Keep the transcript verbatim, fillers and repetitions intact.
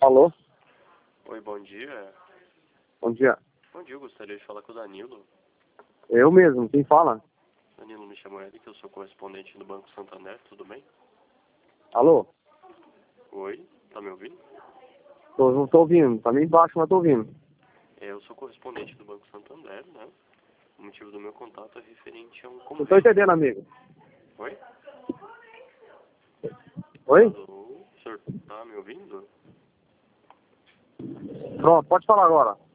Alô? Oi, bom dia. Bom dia. Bom dia, eu gostaria de falar com o Danilo. Eu mesmo, quem fala? Danilo, me chama ele, que eu sou correspondente do Banco Santander, tudo bem? Alô? Oi, tá me ouvindo? Tô, não tô ouvindo, tá meio baixo, mas tô ouvindo. É, eu sou correspondente do Banco Santander, né? O motivo do meu contato é referente a um Não tô convênio. entendendo, amigo. Oi? Oi? Alô? O senhor tá me ouvindo? Pronto, pode falar agora.